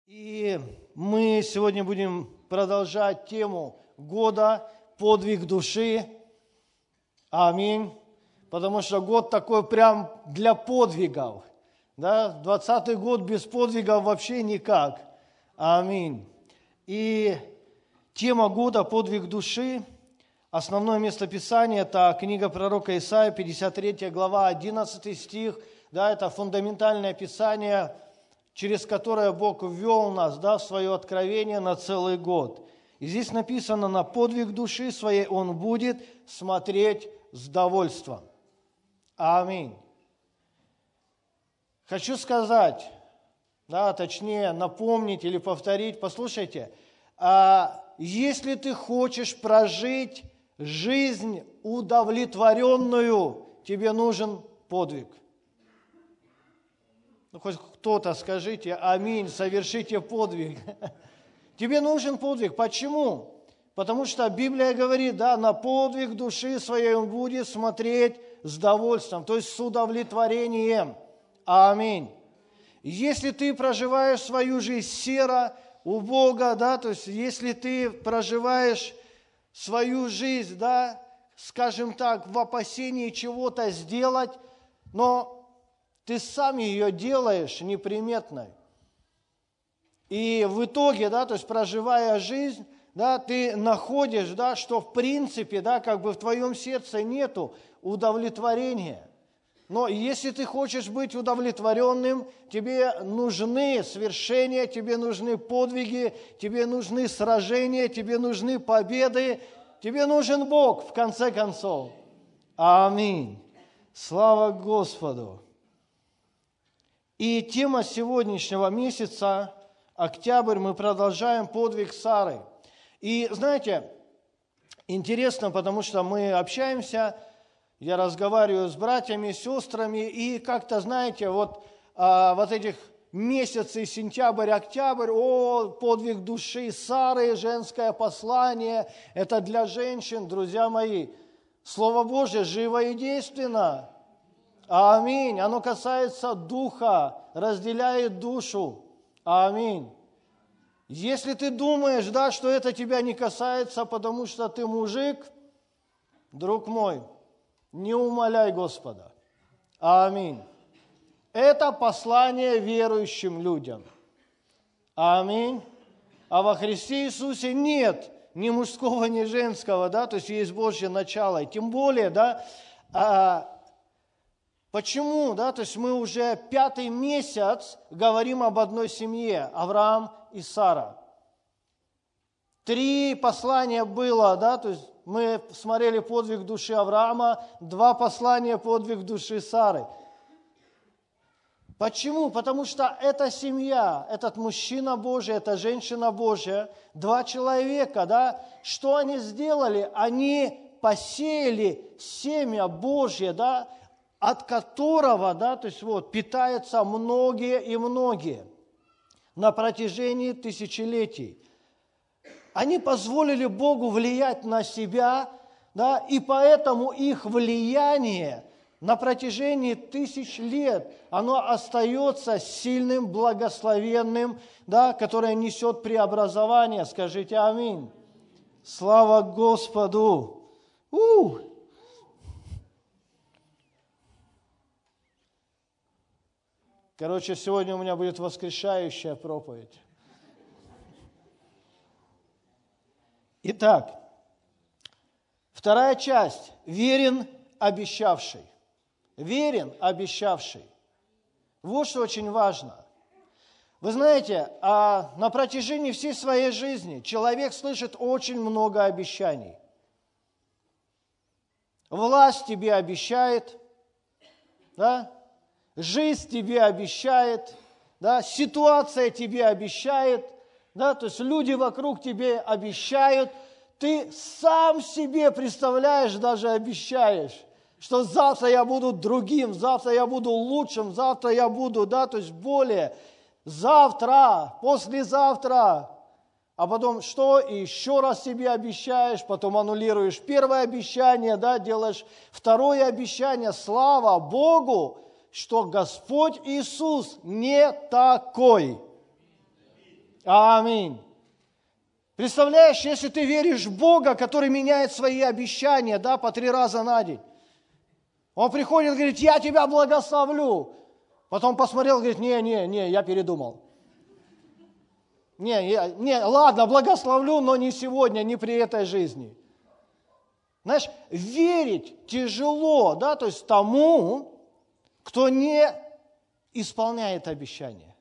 И мы сегодня будем продолжать тему года «Подвиг души». Аминь. Потому что год такой прям для подвигов. Да? 20-й год без подвигов вообще никак. Аминь. И тема года «Подвиг души». Основное местописание – это книга пророка Исаия, 53 глава, 11 стих. Да, это фундаментальное писание, через которое Бог ввел нас, да, в свое откровение на целый год. И здесь написано: «На подвиг души своей он будет смотреть с довольством». Аминь. Хочу сказать, да, точнее напомнить или повторить, послушайте, если ты хочешь прожить жизнь удовлетворенную, тебе нужен подвиг. Ну, хоть кто-то скажите: аминь, совершите подвиг. Тебе нужен подвиг. Почему? Потому что Библия говорит, да, на подвиг души своей он будет смотреть с довольством, то есть с удовлетворением. Аминь. Если ты проживаешь свою жизнь серо, убого, да, то есть если ты проживаешь свою жизнь, да, скажем так, в опасении чего-то сделать, но ты сам ее делаешь неприметной. И в итоге, да, то есть проживая жизнь, да, ты находишь, да, что в принципе, да, как бы в твоем сердце нету удовлетворения. Но если ты хочешь быть удовлетворенным, тебе нужны свершения, тебе нужны подвиги, тебе нужны сражения, тебе нужны победы, тебе нужен Бог, в конце концов. Аминь. Слава Господу. И тема сегодняшнего месяца, октябрь, мы продолжаем подвиг Сары. И знаете, интересно, потому что мы общаемся, я разговариваю с братьями, сестрами, и как-то, знаете, вот этих месяцы, сентябрь, октябрь, подвиг души Сары, женское послание, это для женщин, друзья мои. Слово Божье живо и действенно. Аминь. Оно касается духа, разделяет душу. Аминь. Если ты думаешь, да, что это тебя не касается, потому что ты мужик, друг мой, не умоляй Господа. Аминь. Это послание верующим людям. Аминь. А во Христе Иисусе нет ни мужского, ни женского, да, то есть есть Божье начало. И тем более, да, почему, да, то есть мы уже 5-й месяц говорим об одной семье, Авраам и Сара. 3 послания было, да, то есть мы смотрели подвиг души Авраама, 2 послания подвиг души Сары. Почему? Потому что эта семья, этот мужчина Божий, эта женщина Божья, 2 человека, да, что они сделали? Они посеяли семя Божье, да, от которого, да, то есть вот, питаются многие и многие на протяжении тысячелетий. Они позволили Богу влиять на себя, да, и поэтому их влияние на протяжении 1000 лет, оно остается сильным, благословенным, да, которое несет преобразование. Скажите аминь. Слава Господу! Короче, сегодня у меня будет воскрешающая проповедь. Итак, 2 часть. Верен обещавший. Верен обещавший. Вот что очень важно. Вы знаете, на протяжении всей своей жизни человек слышит очень много обещаний. Власть тебе обещает, да? Жизнь тебе обещает, да? Ситуация тебе обещает, да? То есть люди вокруг тебе обещают, ты сам себе представляешь, даже обещаешь, что завтра я буду другим, завтра я буду лучшим, завтра я буду, да, то есть более, завтра, послезавтра, а потом что? И еще раз себе обещаешь, потом аннулируешь первое обещание, да, делаешь второе обещание. Слава Богу, что Господь Иисус не такой. Аминь. Представляешь, если ты веришь в Бога, который меняет свои обещания, да, по 3 раза на день. Он приходит и говорит, я тебя благословлю. Потом посмотрел и говорит, не, я передумал. Ладно, благословлю, но не сегодня, не при этой жизни. Знаешь, верить тяжело, да, то есть тому, кто не исполняет обещания.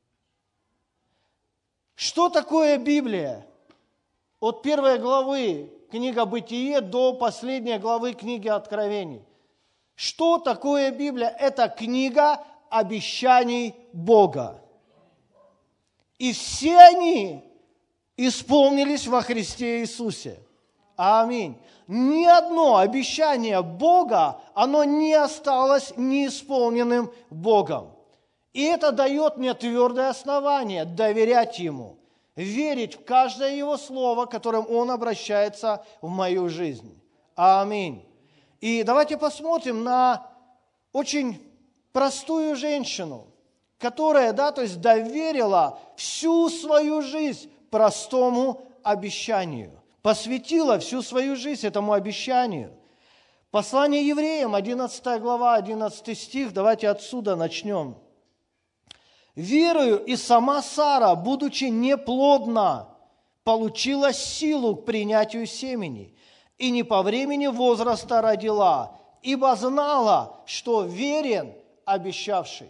Что такое Библия? От 1 главы книга Бытие до последней главы книги Откровений. Что такое Библия? Это книга обещаний Бога. И все они исполнились во Христе Иисусе. Аминь. Ни одно обещание Бога, оно не осталось неисполненным Богом. И это дает мне твердое основание доверять Ему, верить в каждое Его слово, которым Он обращается в мою жизнь. Аминь. И давайте посмотрим на очень простую женщину, которая, да, то есть доверила всю свою жизнь простому обещанию, посвятила всю свою жизнь этому обещанию. Послание евреям, 11 глава, 11 стих, давайте отсюда начнем. «Верою и сама Сара, будучи неплодна, получила силу к принятию семени, и не по времени возраста родила, ибо знала, что верен обещавший».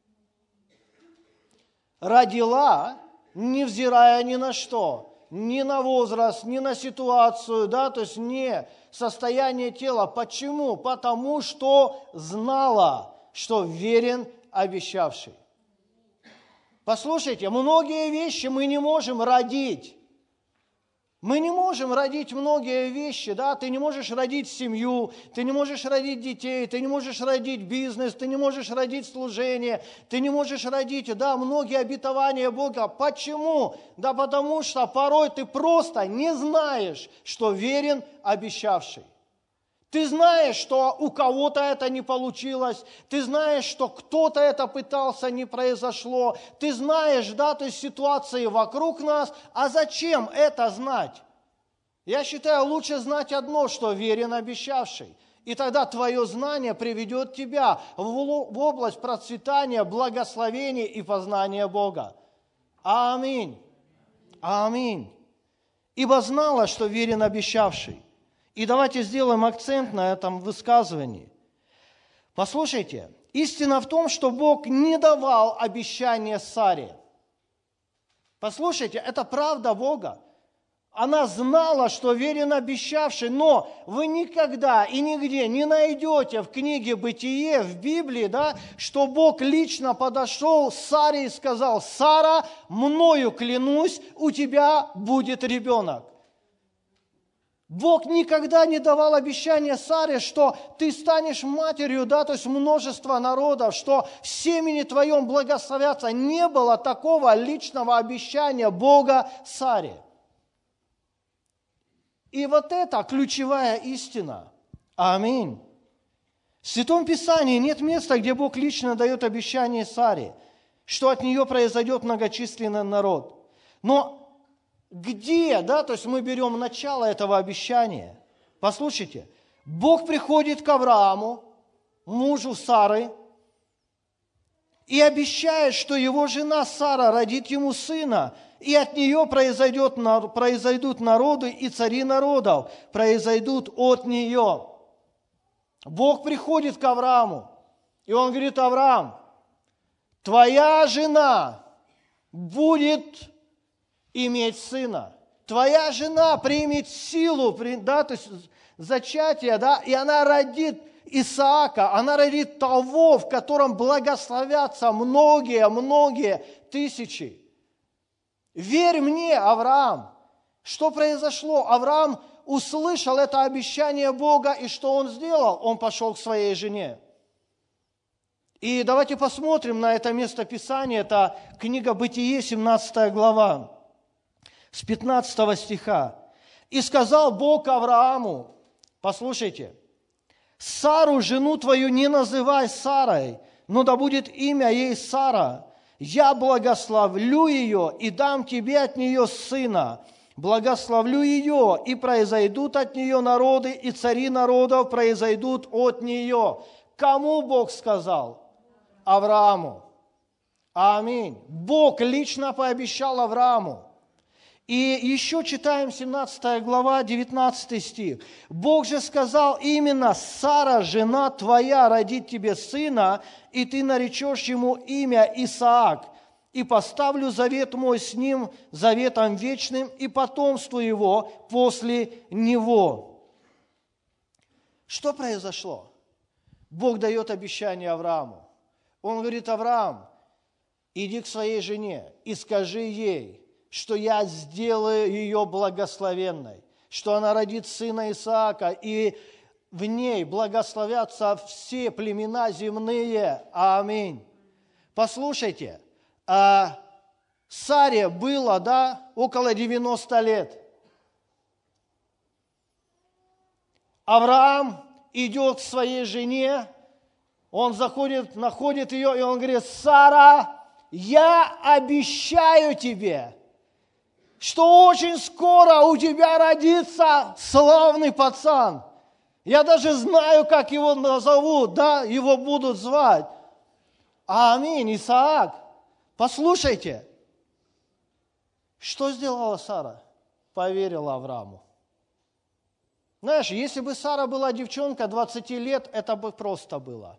Родила, невзирая ни на что, ни на возраст, ни на ситуацию, да, то есть не состояние тела. Почему? Потому что знала, что верен обещавший. Послушайте, многие вещи мы не можем родить. Мы не можем родить многие вещи, да, ты не можешь родить семью, ты не можешь родить детей, ты не можешь родить бизнес, ты не можешь родить служение, ты не можешь родить, да, многие обетования Бога. Почему? Да потому что порой ты просто не знаешь, что верен обещавший. Ты знаешь, что у кого-то это не получилось, ты знаешь, что кто-то это пытался, не произошло, ты знаешь, да, то есть ситуации вокруг нас, а зачем это знать? Я считаю, лучше знать одно, что верен обещавший, и тогда твое знание приведет тебя в область процветания, благословения и познания Бога. Аминь. Аминь. Ибо знала, что верен обещавший. И давайте сделаем акцент на этом высказывании. Послушайте, истина в том, что Бог не давал обещания Саре. Послушайте, это правда Бога. Она знала, что верен обещавший, но вы никогда и нигде не найдете в книге «Бытие», в Библии, да, что Бог лично подошел к Саре и сказал: «Сара, мною клянусь, у тебя будет ребенок». Бог никогда не давал обещания Саре, что ты станешь матерью, да, то есть множество народов, что в семени твоем благословятся. Не было такого личного обещания Бога Саре. И вот это ключевая истина. Аминь. В Святом Писании нет места, где Бог лично дает обещание Саре, что от нее произойдет многочисленный народ. Но где, да, то есть мы берем начало этого обещания. Послушайте, Бог приходит к Аврааму, мужу Сары, и обещает, что его жена Сара родит ему сына, и от нее произойдут народы, и цари народов произойдут от нее. Бог приходит к Аврааму, и он говорит: Авраам, твоя жена будет иметь сына. Твоя жена примет силу, да, то есть зачатие, да, и она родит Исаака, она родит того, в котором благословятся многие тысячи. Верь мне, Авраам. Что произошло? Авраам услышал это обещание Бога, и что он сделал? Он пошел к своей жене. И давайте посмотрим на это место Писания. Это книга Бытие, 17 глава, с 15 стиха. «И сказал Бог Аврааму», послушайте, «Сару, жену твою, не называй Сарой, но да будет имя ей Сара, я благословлю ее и дам тебе от нее сына. Благословлю ее, и произойдут от нее народы, и цари народов произойдут от нее». Кому Бог сказал? Аврааму. Аминь. Бог лично пообещал Аврааму. И еще читаем 17 глава, 19 стих. «Бог же сказал именно: Сара, жена твоя, родит тебе сына, и ты наречешь ему имя Исаак, и поставлю завет мой с ним, заветом вечным, и потомству его после него». Что произошло? Бог дает обещание Аврааму. Он говорит: Авраам, иди к своей жене и скажи ей, что я сделаю ее благословенной, что она родит сына Исаака, и в ней благословятся все племена земные. Аминь. Послушайте, Саре было, около 90 лет. Авраам идет к своей жене, он заходит, находит ее, и он говорит: Сара, я обещаю тебе, что очень скоро у тебя родится славный пацан. Я даже знаю, как его назовут, его будут звать. Аминь, Исаак. Послушайте, что сделала Сара? Поверила Аврааму. Знаешь, если бы Сара была девчонка 20 лет, это бы просто было.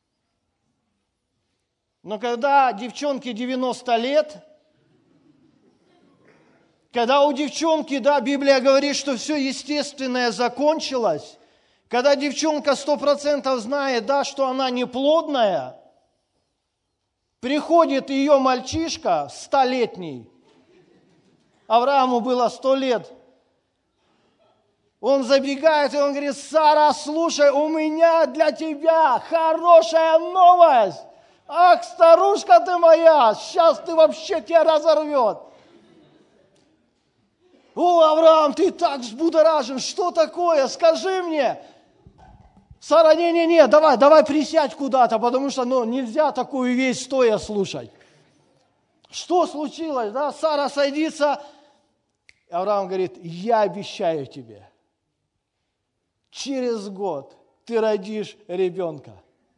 Но когда девчонке 90 лет, когда у девчонки, Библия говорит, что все естественное закончилось, когда девчонка 100% знает, что она неплодная, приходит ее мальчишка 100-летний, Аврааму было 100 лет, он забегает, и он говорит: Сара, слушай, у меня для тебя хорошая новость. Ах, старушка ты моя, сейчас ты вообще тебя разорвет. О, Авраам, ты так взбудоражен, что такое, скажи мне. Сара, не, давай присядь куда-то, потому что нельзя такую вещь стоя слушать. Что случилось, Сара садится, Авраам говорит: я обещаю тебе, через год ты родишь ребенка.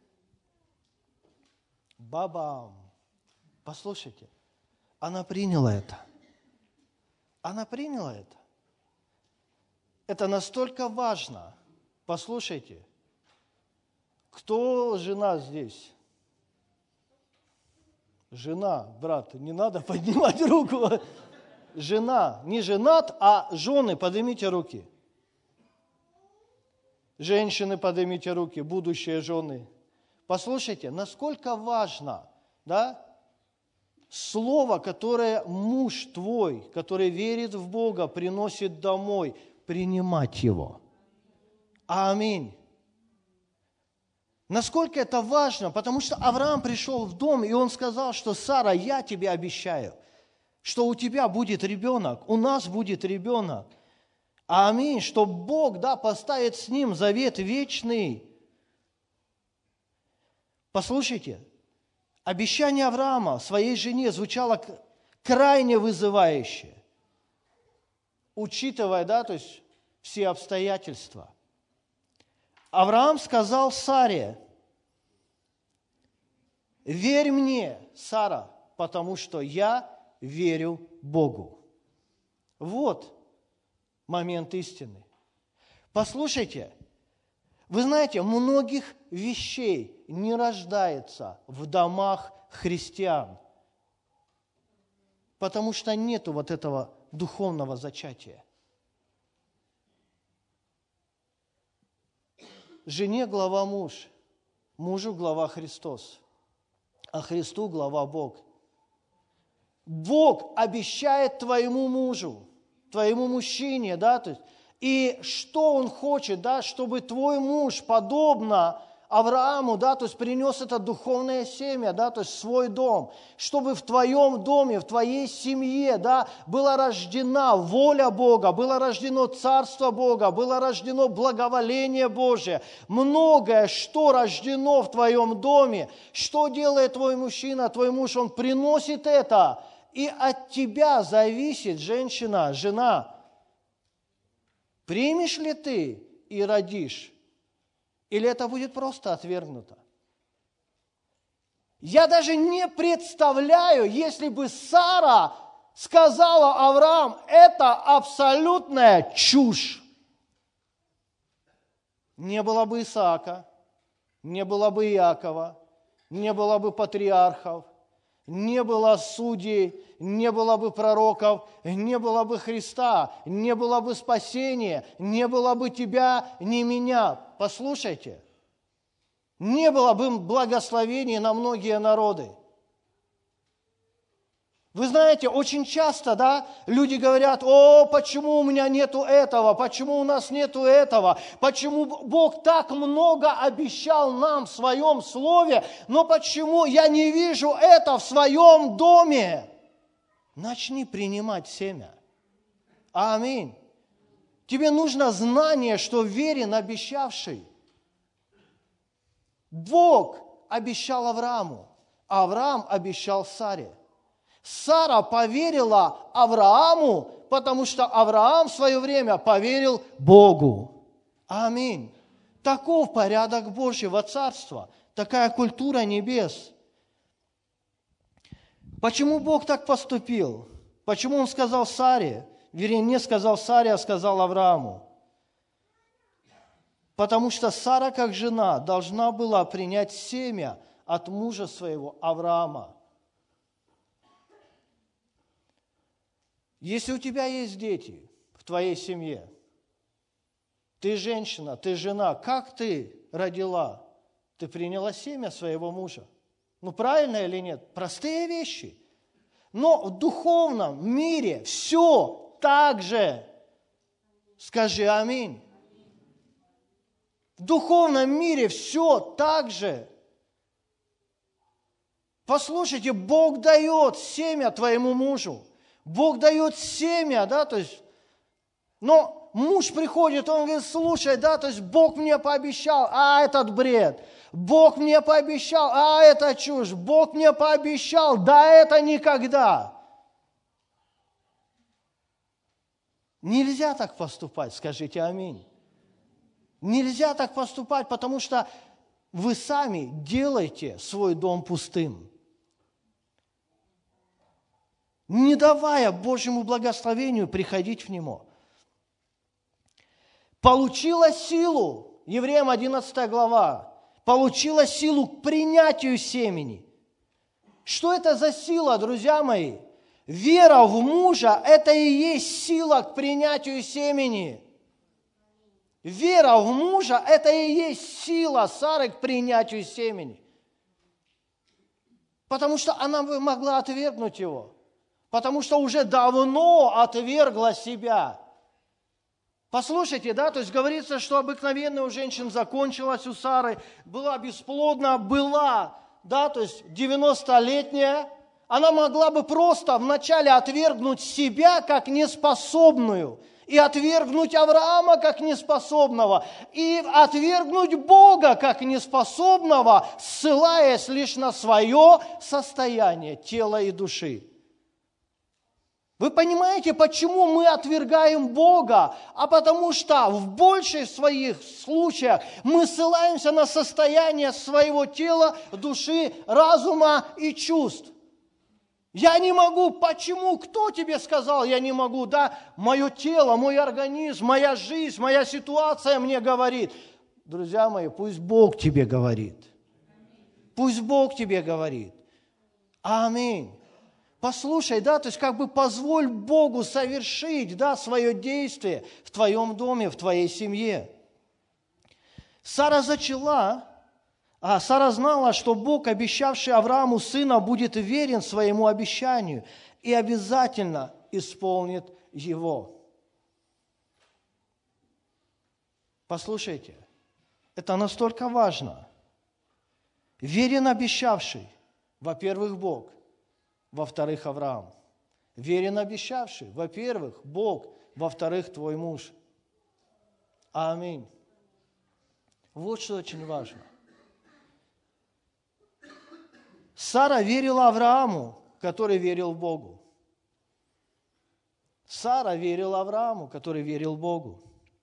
Бабам! Послушайте, она приняла это. Она приняла это. Это настолько важно. Послушайте, кто жена здесь? Жена, брат, не надо поднимать руку. Жена, не женат, а жены, поднимите руки. Женщины, поднимите руки, будущие жены. Послушайте, насколько важно, слово, которое муж твой, который верит в Бога, приносит домой, принимать его. Аминь. Насколько это важно, потому что Авраам пришел в дом, и он сказал, что Сара, я тебе обещаю, что у тебя будет ребенок, у нас будет ребенок. Аминь, что Бог, поставит с ним завет вечный. Послушайте, обещание Авраама своей жене звучало крайне вызывающе, учитывая, то есть все обстоятельства. Авраам сказал Саре: верь мне, Сара, потому что я верю Богу. Вот момент истины. Послушайте, вы знаете, многих вещей не рождается в домах христиан, потому что нету вот этого духовного зачатия. Жене глава муж, мужу глава Христос, а Христу глава Бог. Бог обещает твоему мужу, твоему мужчине, то есть, и что Он хочет, чтобы твой муж, подобно Аврааму, да, то есть принес это духовное семя, да, то есть свой дом, чтобы в твоем доме, в твоей семье, да, была рождена воля Бога, было рождено Царство Бога, было рождено благоволение Божие. Многое, что рождено в твоем доме, что делает твой мужчина, твой муж, он приносит это. И от тебя зависит, женщина, жена, примешь ли ты и родишь, или это будет просто отвергнуто. Я даже не представляю, если бы Сара сказала Авраам, это абсолютная чушь. Не было бы Исаака, не было бы Иакова, не было бы патриархов, не было судей, не было бы пророков, не было бы Христа, не было бы спасения, не было бы тебя, ни меня. Послушайте, не было бы благословений на многие народы. Вы знаете, очень часто, да, люди говорят, о, почему у меня нету этого, почему у нас нету этого, почему Бог так много обещал нам в своем слове, но почему я не вижу это в своем доме? Начни принимать семя. Аминь. Тебе нужно знание, что верен обещавший. Бог обещал Аврааму, а Авраам обещал Саре. Сара поверила Аврааму, потому что Авраам в свое время поверил Богу. Аминь. Таков порядок Божьего Царства, такая культура небес. Почему Бог так поступил? Почему Он сказал Саре? Вернее, не сказал Саре, а сказал Аврааму. Потому что Сара, как жена, должна была принять семя от мужа своего Авраама. Если у тебя есть дети в твоей семье, ты женщина, ты жена, как ты родила? Ты приняла семя своего мужа. Ну, правильно или нет? Простые вещи. Но в духовном мире все так же. Скажи аминь. В духовном мире все так же. Послушайте, Бог дает семя твоему мужу. Бог дает семя, да, то есть, но муж приходит, он говорит, слушай, да, то есть Бог мне пообещал, а этот бред, Бог мне пообещал, а это чушь, Бог мне пообещал, да это никогда. Нельзя так поступать, скажите аминь. Нельзя так поступать, потому что вы сами делаете свой дом пустым, не давая Божьему благословению приходить в него. Получила силу, Евреям 11 глава, получила силу к принятию семени. Что это за сила, друзья мои? Вера в мужа – это и есть сила к принятию семени. Вера в мужа – это и есть сила Сары к принятию семени. Потому что она бы могла отвергнуть его. Потому что уже давно отвергла себя. Послушайте, да, то есть говорится, что обыкновенно у женщин закончилась, у Сары была бесплодна, да, то есть 90-летняя. Она могла бы просто вначале отвергнуть себя как неспособную, и отвергнуть Авраама как неспособного, и отвергнуть Бога как неспособного, ссылаясь лишь на свое состояние тела и души. Вы понимаете, почему мы отвергаем Бога? А потому что в больших своих случаях мы ссылаемся на состояние своего тела, души, разума и чувств. Я не могу. Почему? Кто тебе сказал, я не могу? Да, мое тело, мой организм, моя жизнь, моя ситуация мне говорит. Друзья мои, пусть Бог тебе говорит. Пусть Бог тебе говорит. Аминь. Послушай, да, то есть как бы позволь Богу совершить, да, свое действие в твоем доме, в твоей семье. Сара зачала, а Сара знала, что Бог, обещавший Аврааму сына, будет верен своему обещанию и обязательно исполнит его. Послушайте, это настолько важно. Верен обещавший, во-первых, Бог, во-вторых, Авраам. Верен обещавший, во-первых, Бог, во-вторых, твой муж. Аминь. Вот что очень важно. Сара верила Аврааму, который верил Богу. Сара верила Аврааму, который верил Богу.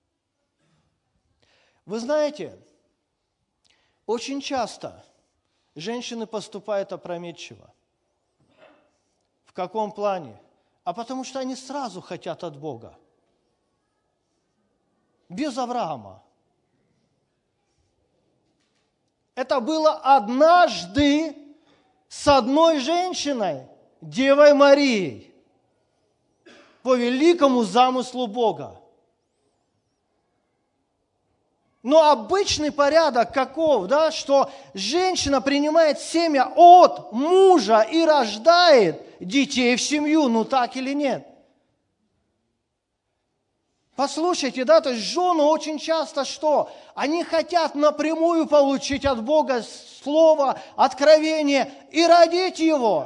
Вы знаете, очень часто женщины поступают опрометчиво. В каком плане? А потому что они сразу хотят от Бога. Без Авраама. Это было однажды с одной женщиной, Девой Марией, по великому замыслу Бога. Но обычный порядок каков, да, что женщина принимает семя от мужа и рождает детей в семью, ну так или нет? Послушайте, да, то есть жены очень часто что? Они хотят напрямую получить от Бога слово, откровение и родить его.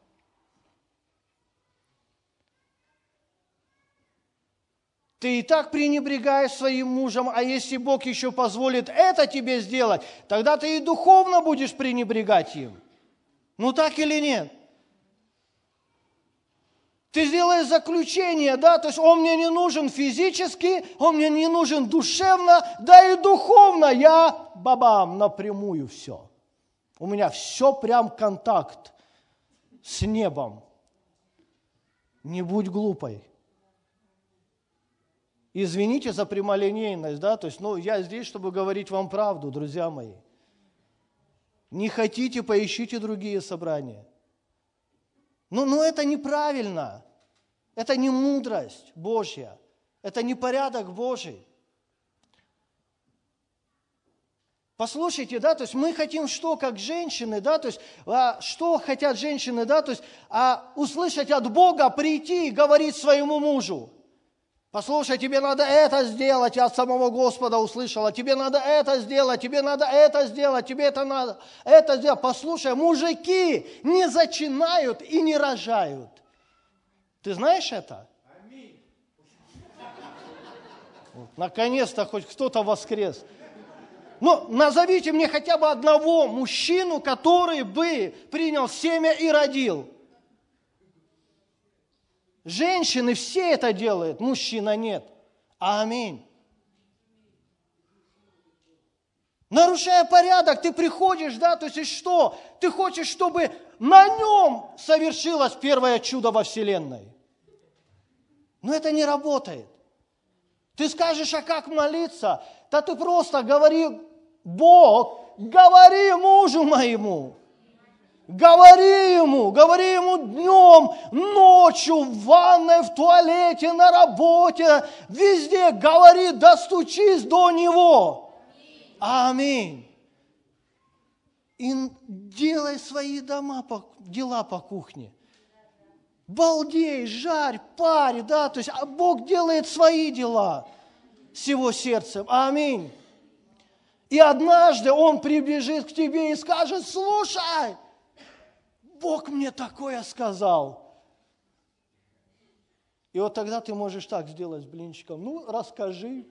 Ты и так пренебрегаешь своим мужем, а если Бог еще позволит это тебе сделать, тогда ты и духовно будешь пренебрегать им. Ну так или нет? Ты сделаешь заключение, да, то есть он мне не нужен физически, он мне не нужен душевно, да и духовно, я бабам напрямую все. У меня все прям контакт с небом. Не будь глупой. Извините за прямолинейность, да, то есть, я здесь, чтобы говорить вам правду, друзья мои. Не хотите, поищите другие собрания. Но это неправильно. Это не мудрость Божья. Это не порядок Божий. Послушайте, да, то есть мы хотим что, как женщины, да, то есть что хотят женщины, да, то есть услышать от Бога, прийти и говорить своему мужу. Послушай, тебе надо это сделать, я от самого Господа услышала, тебе надо это сделать, тебе надо это сделать, тебе это надо это сделать. Послушай, мужики не зачинают и не рожают. Ты знаешь это? Аминь. Наконец-то хоть кто-то воскрес. Но назовите мне хотя бы одного мужчину, который бы принял семя и родил. Женщины все это делают, мужчина нет. Аминь. Нарушая порядок, ты приходишь, да, то есть и что? Ты хочешь, чтобы на нем совершилось первое чудо во Вселенной. Но это не работает. Ты скажешь, а как молиться? Да ты просто говори, Бог, говори мужу моему. Говори ему днем, ночью, в ванной, в туалете, на работе, везде говори, достучись до него. Аминь. И делай свои дела по кухне. Балдей, жарь, парь, да, то есть Бог делает свои дела с его сердцем. Аминь. И однажды Он приближит к тебе и скажет, слушай, Бог мне такое сказал. И вот тогда ты можешь так сделать с блинчиком. Расскажи.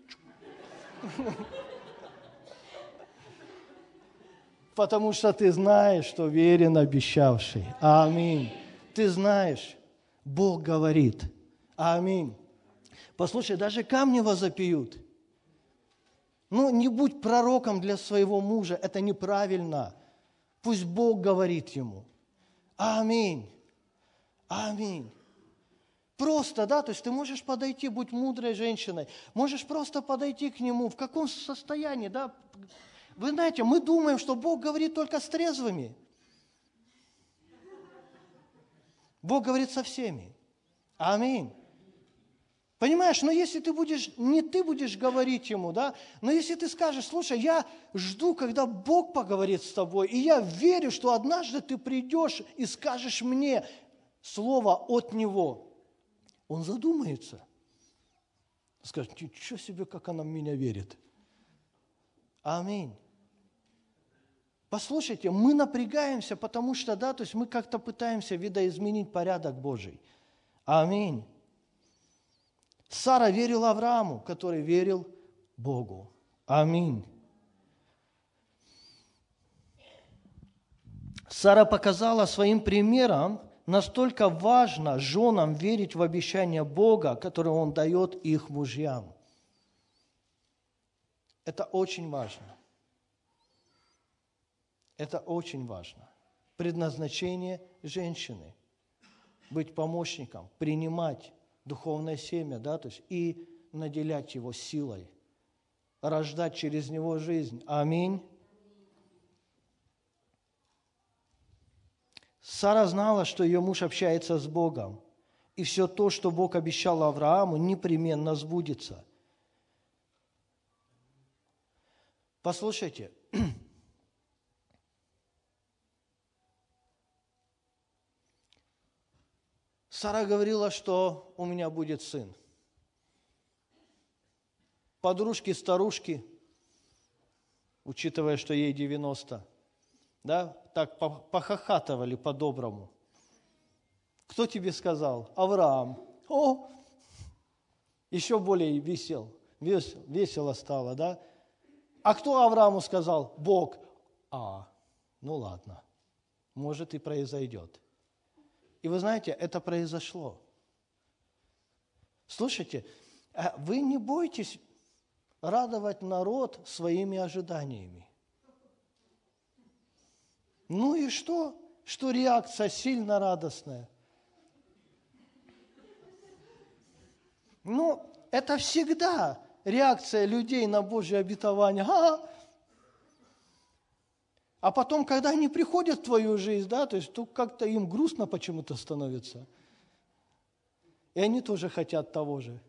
Потому что ты знаешь, что верен обещавший. Аминь. Ты знаешь, Бог говорит. Аминь. Послушай, даже камни возопьют. Не будь пророком для своего мужа. Это неправильно. Пусть Бог говорит ему. Аминь. Аминь. Просто, да, то есть ты можешь подойти, будь мудрой женщиной, можешь просто подойти к нему, в каком состоянии, да. Вы знаете, мы думаем, что Бог говорит только с трезвыми. Бог говорит со всеми. Аминь. Понимаешь, но если не ты будешь говорить ему, да, но если ты скажешь, слушай, я жду, когда Бог поговорит с тобой, и я верю, что однажды ты придешь и скажешь мне слово от Него, он задумается. Скажет, ничего себе, как она в меня верит. Аминь. Послушайте, мы напрягаемся, потому что, да, то есть мы как-то пытаемся видоизменить порядок Божий. Аминь. Сара верила Аврааму, который верил Богу. Аминь. Сара показала своим примером, настолько важно женам верить в обещания Бога, которые Он дает их мужьям. Это очень важно. Это очень важно. Предназначение женщины – быть помощником, принимать духовное семя, да, то есть и наделять его силой, рождать через него жизнь. Аминь. Сара знала, что ее муж общается с Богом, и все то, что Бог обещал Аврааму, непременно сбудется. Послушайте, Сара говорила, что у меня будет сын. Подружки, старушки, учитывая, что ей 90, да, так похохатывали по-доброму. Кто тебе сказал? Авраам. О, еще более весело стало, да? А кто Аврааму сказал? Бог. Ну ладно, может и произойдет. И вы знаете, это произошло. Слушайте, вы не бойтесь радовать народ своими ожиданиями. Ну и что? Что реакция сильно радостная? Ну, это всегда реакция людей на Божье обетование. А потом, когда они приходят в твою жизнь, да, то есть тут как-то им грустно почему-то становится. И они тоже хотят того же.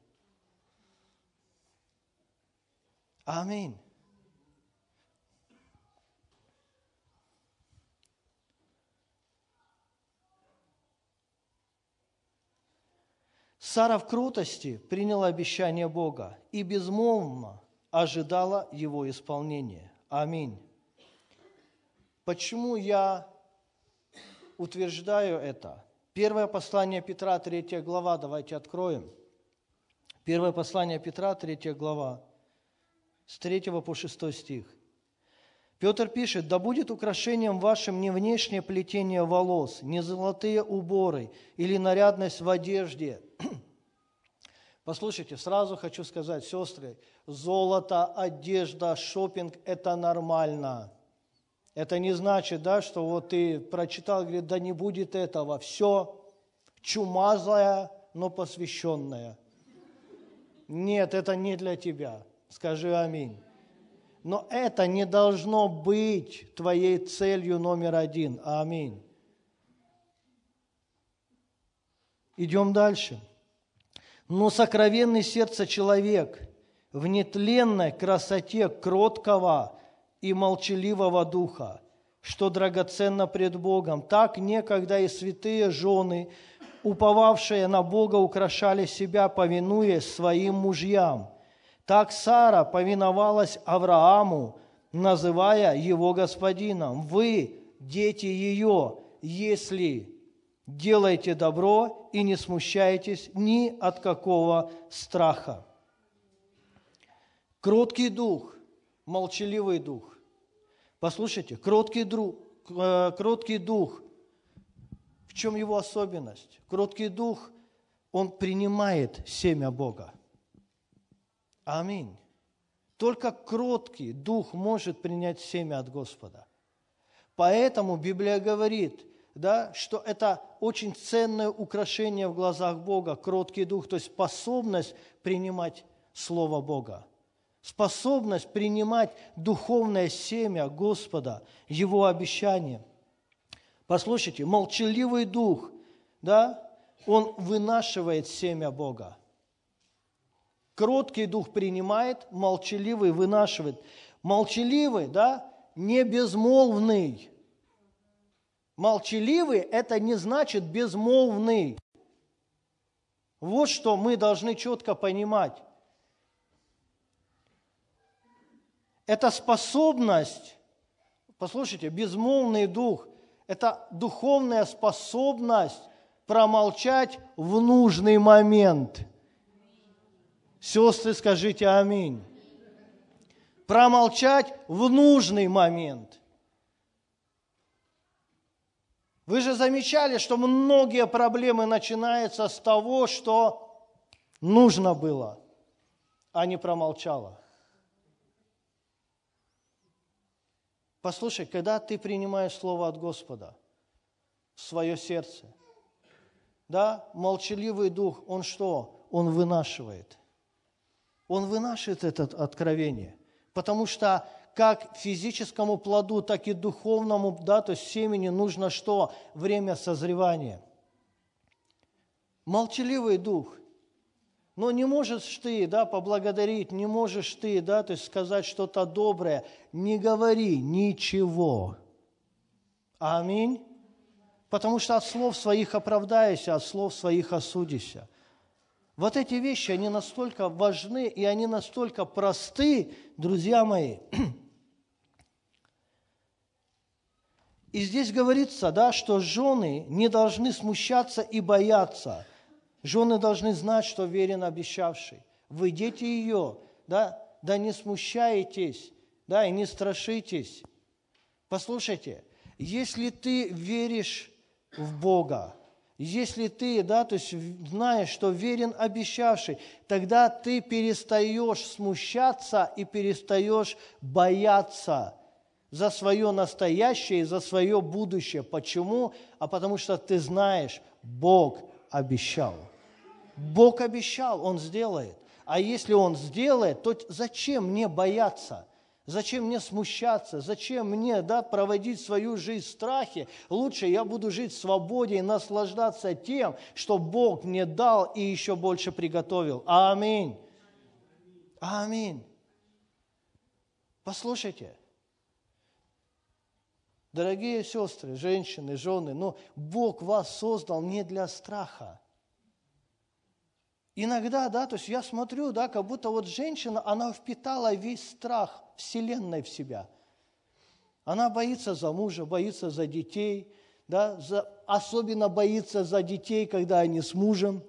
Аминь. Сара в кротости приняла обещание Бога и безмолвно ожидала его исполнения. Аминь. Почему я утверждаю это? Первое послание Петра, 3 глава, давайте откроем. Первое послание Петра, 3 глава, с 3 по 6 стих. Петр пишет: «Да будет украшением вашим не внешнее плетение волос, не золотые уборы или нарядность в одежде». Послушайте, сразу хочу сказать, сестры, золото, одежда, шопинг – это нормально. Это не значит, да, что вот ты прочитал, говорит, да не будет этого. Все чумазая, но посвященная. Нет, это не для тебя. Скажи аминь. Но это не должно быть твоей целью номер один. Аминь. Идем дальше. Но сокровенный сердце человек в нетленной красоте кроткого и молчаливого духа, что драгоценно пред Богом. Так некогда и святые жены, уповавшие на Бога, украшали себя, повинуясь своим мужьям. Так Сара повиновалась Аврааму, называя его господином. Вы, дети ее, если делаете добро и не смущаетесь ни от какого страха. Кроткий дух, молчаливый дух. Послушайте, кроткий дух, в чем его особенность? Кроткий дух, он принимает семя Бога. Аминь. Только кроткий дух может принять семя от Господа. Поэтому Библия говорит, да, что это очень ценное украшение в глазах Бога, кроткий дух, то есть способность принимать Слово Бога. Способность принимать духовное семя Господа, Его обещание. Послушайте, молчаливый дух, да, он вынашивает семя Бога. Кроткий дух принимает, молчаливый вынашивает. Молчаливый, да, не безмолвный. Молчаливый – это не значит безмолвный. Вот что мы должны четко понимать. Это способность Послушайте, безмолвный дух – это духовная способность промолчать в нужный момент. Сестры, скажите аминь. Промолчать в нужный момент. Вы же замечали, что многие проблемы начинаются с того, что нужно было, а не промолчала. Послушай, когда ты принимаешь Слово от Господа в свое сердце, да, молчаливый дух, он что? Он вынашивает. Он вынашивает это откровение. Потому что как физическому плоду, так и духовному, да, то есть семени нужно что? Время созревания. Молчаливый дух. Но не можешь ты, да, поблагодарить, не можешь ты, да, то есть сказать что-то доброе. Не говори ничего. Аминь. Потому что от слов своих оправдаешься, от слов своих осудишься. Вот эти вещи, они настолько важны и они настолько просты, друзья мои. И здесь говорится, да, что жены не должны смущаться и бояться. Жены должны знать, что верен обещавший. Вы дети ее, да не смущайтесь, да, и не страшитесь. Послушайте, если ты веришь в Бога, если ты, да, то есть знаешь, что верен обещавший, тогда ты перестаешь смущаться и перестаешь бояться за свое настоящее и за свое будущее. Почему? А потому что ты знаешь, Бог обещал. Бог обещал, Он сделает. А если Он сделает, то зачем мне бояться? Зачем мне смущаться? Зачем мне, да, проводить свою жизнь в страхе? Лучше я буду жить в свободе и наслаждаться тем, что Бог мне дал и еще больше приготовил. Аминь. Аминь. Послушайте, дорогие сестры, женщины, жены, но Бог вас создал не для страха. Иногда, да, то есть я смотрю, да, как будто вот женщина, она впитала весь страх Вселенной в себя. Она боится за мужа, боится за детей, да, особенно боится за детей, когда они с мужем.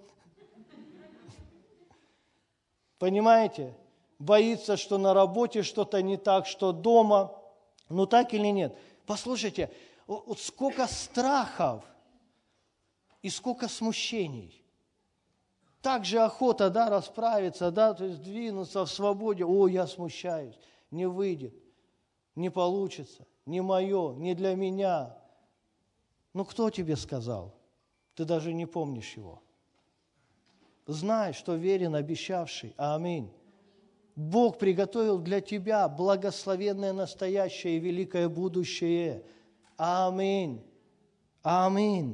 Понимаете? Боится, что на работе что-то не так, что дома. Ну так или нет? Послушайте, вот сколько страхов и сколько смущений. Так же охота, да, расправиться, да, то есть двинуться в свободе. О, я смущаюсь, не выйдет, не получится, не мое, не для меня. Ну, кто тебе сказал? Ты даже не помнишь его. Знай, что верен обещавший. Аминь. Бог приготовил для тебя благословенное настоящее и великое будущее. Аминь. Аминь.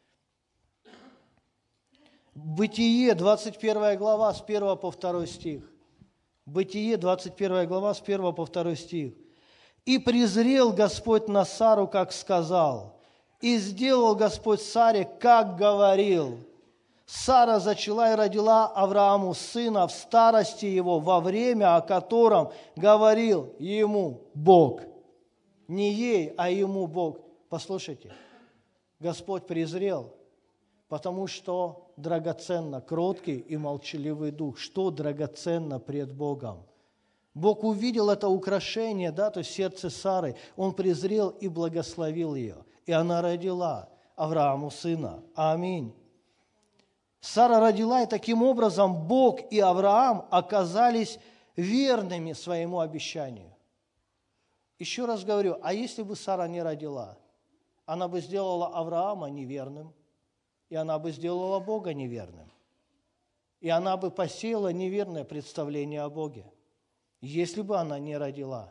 Бытие, 21 глава, с 1 по 2 стих. Бытие, 21 глава, с 1 по 2 стих. «И презрел Господь на Сару, как сказал, и сделал Господь Саре, как говорил. Сара зачала и родила Аврааму сына в старости его, во время, о котором говорил ему Бог». Не ей, а ему Бог. Послушайте, Господь презрел, потому что драгоценно кроткий и молчаливый дух. Что драгоценно пред Богом? Бог увидел это украшение, да, то есть сердце Сары. Он презрел и благословил ее. И она родила Аврааму сына. Аминь. Сара родила, и таким образом Бог и Авраам оказались верными своему обещанию. Еще раз говорю, а если бы Сара не родила, она бы сделала Авраама неверным, и она бы сделала Бога неверным. И она бы посеяла неверное представление о Боге, если бы она не родила.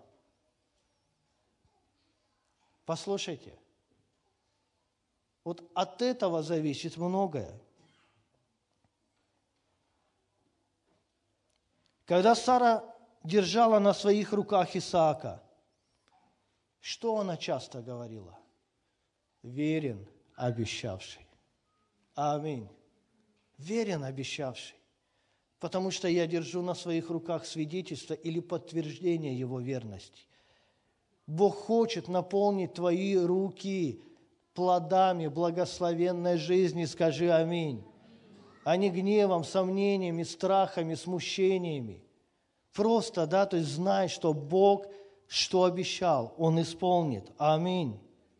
Послушайте, вот от этого зависит многое. Когда Сара держала на своих руках Исаака, что она часто говорила? Верен обещавший. Аминь. Верен обещавший. Потому что я держу на своих руках свидетельство или подтверждение его верности. Бог хочет наполнить твои руки плодами благословенной жизни. Скажи аминь. А не гневом, сомнениями, страхами, смущениями. Просто, да, то есть знай, что Бог, что обещал, Он исполнит. Аминь.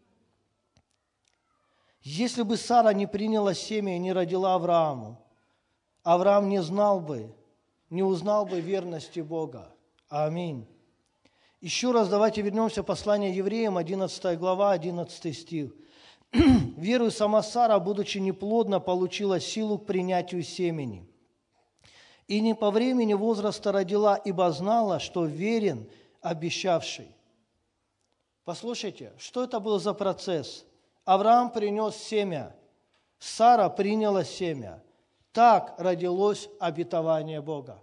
Если бы Сара не приняла семя и не родила Аврааму, Авраам не знал бы, не узнал бы верности Бога. Аминь. Еще раз давайте вернемся в послание Евреям, 11 глава, 11 стих. «Верую, сама Сара, будучи неплодна, получила силу к принятию семени. И не по времени возраста родила, ибо знала, что верен обещавший». Послушайте, что это был за процесс? Авраам принес семя, Сара приняла семя. Так родилось обетование Бога.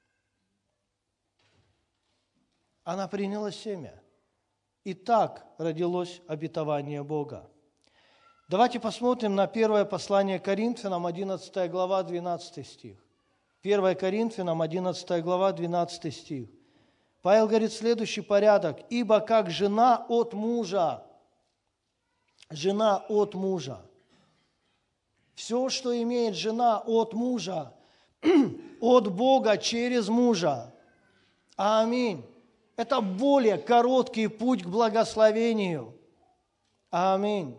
Она приняла семя. И так родилось обетование Бога. Давайте посмотрим на первое послание Коринфянам, 11 глава, 12 стих. 1 Коринфянам, 11 глава, 12 стих. Павел говорит следующий порядок. «Ибо как жена от мужа». Жена от мужа. Все, что имеет жена от мужа, от Бога через мужа. Аминь. Это более короткий путь к благословению. Аминь.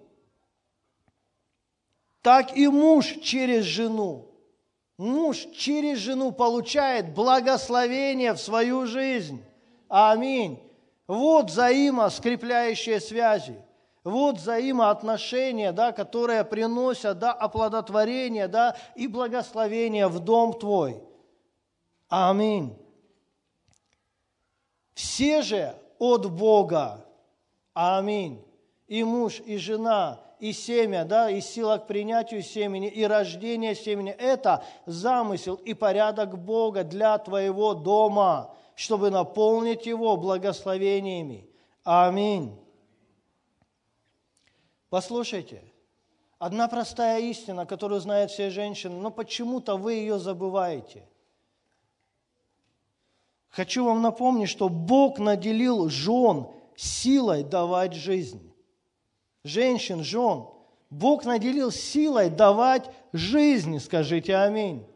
Так и муж через жену. Муж через жену получает благословение в свою жизнь. Аминь. Вот взаимоскрепляющие связи. Вот взаимоотношения, да, которые приносят, да, оплодотворение, да, и благословение в дом твой. Аминь. Все же от Бога. Аминь. И муж, и жена, и семя, да, и сила к принятию семени, и рождение семени. Это замысел и порядок Бога для твоего дома, чтобы наполнить его благословениями. Аминь. Послушайте, одна простая истина, которую знают все женщины, но почему-то вы ее забываете. Хочу вам напомнить, что Бог наделил жен силой давать жизнь. Женщин, жен. Бог наделил силой давать жизнь. Скажите аминь.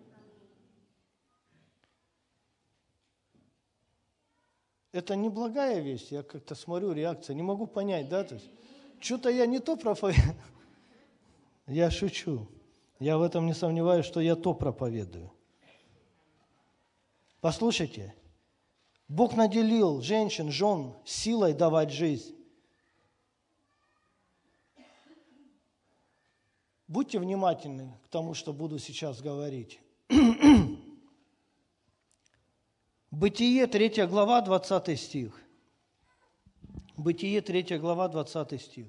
Это не благая весть. Я как-то смотрю, реакция. Не могу понять, да? То есть, что-то я не то проповедую. Я шучу. Я в этом не сомневаюсь, что я то проповедую. Послушайте. Бог наделил женщин, жен силой давать жизнь. Будьте внимательны к тому, что буду сейчас говорить. Бытие, 3 глава, 20 стих. Бытие, 3 глава, 20 стих.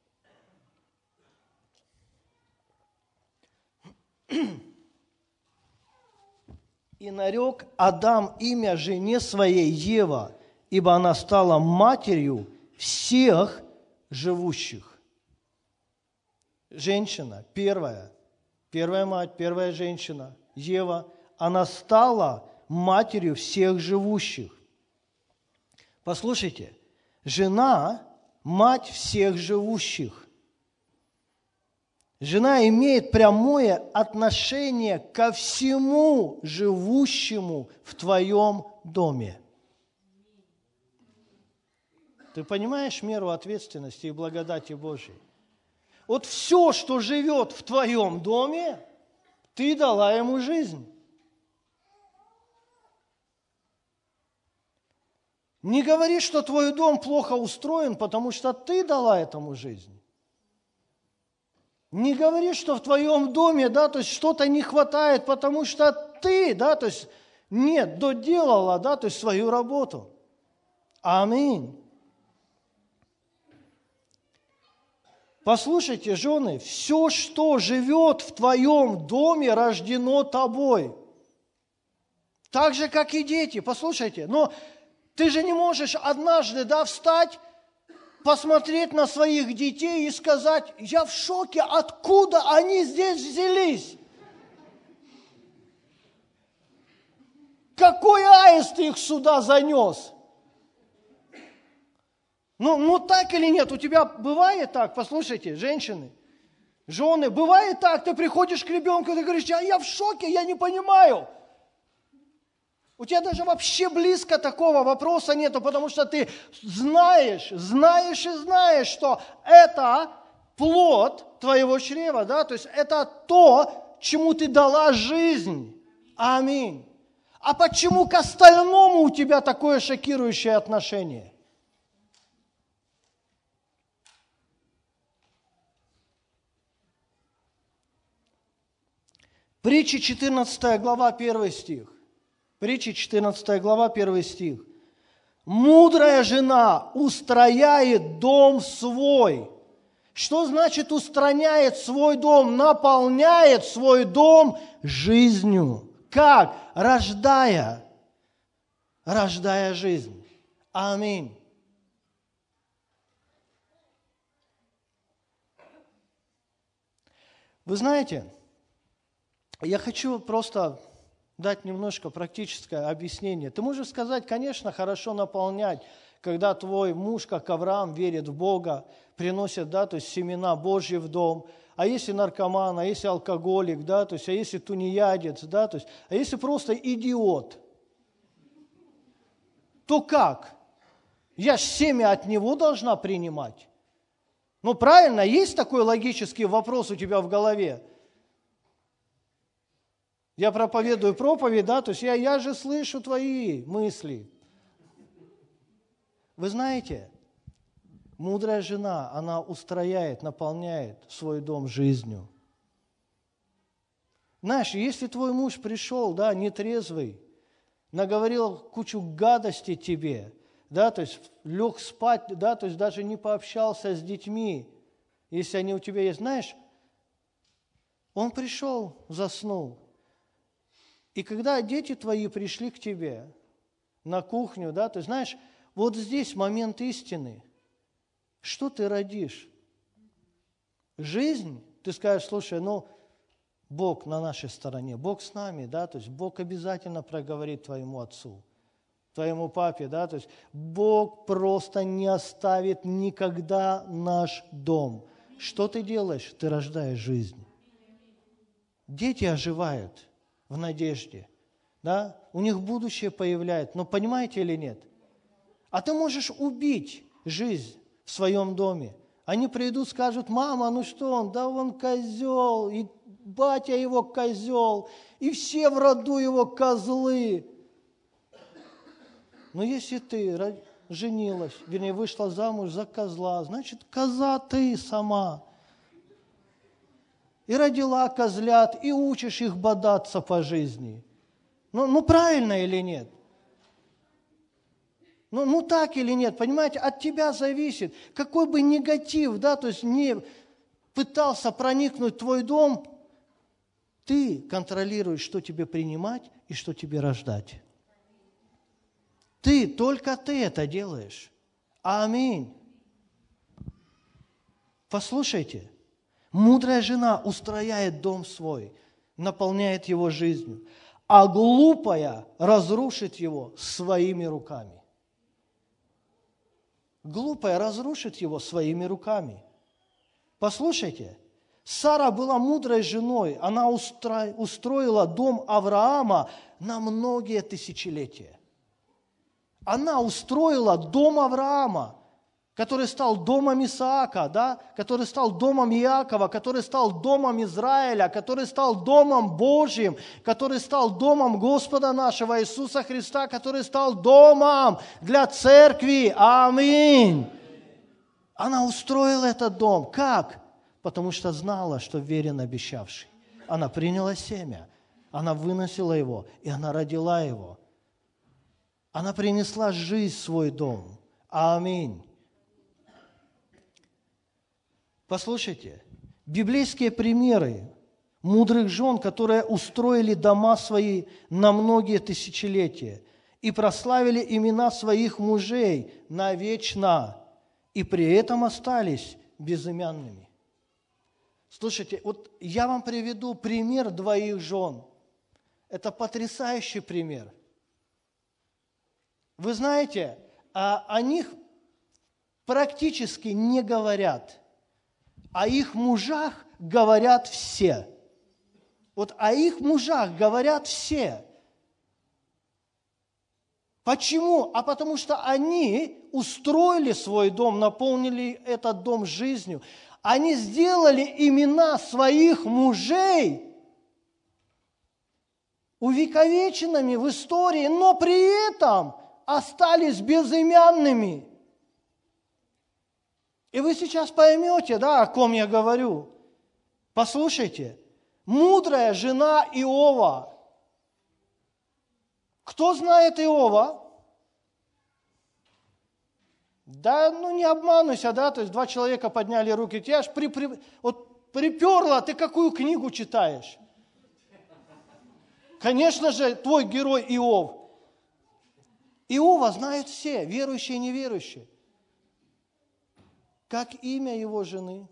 «И нарек Адам имя жене своей Ева, ибо она стала матерью всех живущих». Женщина, первая мать, первая женщина, Ева, она стала матерью всех живущих. Послушайте, жена – мать всех живущих. Жена имеет прямое отношение ко всему живущему в твоем доме. Ты понимаешь меру ответственности и благодати Божьей? Вот все, что живет в твоем доме, ты дала ему жизнь. Не говори, что твой дом плохо устроен, потому что ты дала этому жизнь. Не говори, что в твоем доме, да, то есть что-то не хватает, потому что ты, да, то есть нет, доделала, да, то есть свою работу. Аминь. Послушайте, жены, все, что живет в твоем доме, рождено тобой. Так же, как и дети. Послушайте, но ты же не можешь однажды, да, встать, посмотреть на своих детей и сказать: я в шоке, откуда они здесь взялись? Какой аист их сюда занес? Ну так или нет? У тебя бывает так? Послушайте, женщины, жены, бывает так, ты приходишь к ребенку, ты говоришь, я в шоке, я не понимаю. У тебя даже вообще близко такого вопроса нету, потому что ты знаешь, что это плод твоего чрева, да, то есть это то, чему ты дала жизнь. Аминь. А почему к остальному у тебя такое шокирующее отношение? Притча 14 глава, 1 стих. Притча 14 глава, 1 стих. «Мудрая жена устрояет дом свой». Что значит устраняет свой дом? Наполняет свой дом жизнью. Как? Рождая жизнь. Аминь. Вы знаете, я хочу просто дать немножко практическое объяснение. Ты можешь сказать, конечно, хорошо наполнять, когда твой муж, как Авраам, верит в Бога, приносит, да, то есть семена Божьи в дом. А если наркоман, а если алкоголик, да, то есть, а если тунеядец, да, то есть, а если просто идиот, то как? Я ж семя от него должна принимать. Ну, правильно, есть такой логический вопрос у тебя в голове? Я проповедую проповедь, да, то есть я же слышу твои мысли. Вы знаете, мудрая жена, она устрояет, наполняет свой дом жизнью. Знаешь, если твой муж пришел, да, нетрезвый, наговорил кучу гадостей тебе, да, то есть лег спать, да, то есть даже не пообщался с детьми, если они у тебя есть, знаешь, он пришел, заснул. И когда дети твои пришли к тебе на кухню, да, ты знаешь, вот здесь момент истины. Что ты родишь? Жизнь? Ты скажешь, слушай, ну, Бог на нашей стороне, Бог с нами, да, то есть Бог обязательно проговорит твоему отцу, твоему папе, да, то есть Бог просто не оставит никогда наш дом. Что ты делаешь? Ты рождаешь жизнь. Дети оживают в надежде, да, у них будущее появляется, но понимаете или нет? А ты можешь убить жизнь в своем доме. Они придут, скажут, мама, ну что он, да он козел, и батя его козел, и все в роду его козлы. Но если ты женилась, вернее, вышла замуж за козла, значит, коза ты сама. И родила козлят, и учишь их бодаться по жизни. Ну правильно или нет? Ну так или нет, понимаете, от тебя зависит. Какой бы негатив, да, то есть не пытался проникнуть в твой дом, ты контролируешь, что тебе принимать и что тебе рождать. Только ты это делаешь. Аминь. Послушайте. Мудрая жена устрояет дом свой, наполняет его жизнью, а глупая разрушит его своими руками. Глупая разрушит его своими руками. Послушайте, Сара была мудрой женой, она устроила дом Авраама на многие тысячелетия. Она устроила дом Авраама, который стал домом Исаака, да? Который стал домом Иакова, который стал домом Израиля, который стал домом Божьим, который стал домом Господа нашего Иисуса Христа, который стал домом для церкви. Аминь. Она устроила этот дом. Как? Потому что знала, что верен обещавший. Она приняла семя, она выносила его, и она родила его. Она принесла жизнь в свой дом. Аминь. Послушайте, библейские примеры мудрых жен, которые устроили дома свои на многие тысячелетия и прославили имена своих мужей навечно, и при этом остались безымянными. Слушайте, вот я вам приведу пример двоих жен. Это потрясающий пример. Вы знаете, о них практически не говорят. О их мужах говорят все. Вот о их мужах говорят все. Почему? А потому что они устроили свой дом, наполнили этот дом жизнью. Они сделали имена своих мужей увековеченными в истории, но при этом остались безымянными. И вы сейчас поймете, да, о ком я говорю. Послушайте, мудрая жена Иова. Кто знает Иова? Да, не обмануйся, да, то есть два человека подняли руки, тебя аж приперло, ты какую книгу читаешь? Конечно же, твой герой Иов. Иова знают все, верующие и неверующие. Как имя его жены?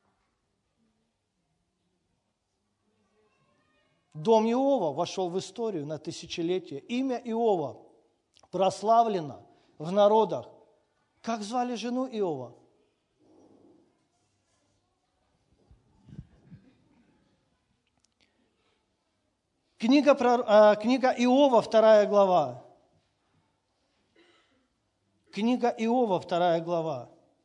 Дом Иова вошел в историю на тысячелетие. Имя Иова прославлено в народах. Как звали жену Иова? Книга Иова, 2 глава. Книга Иова, 2 глава.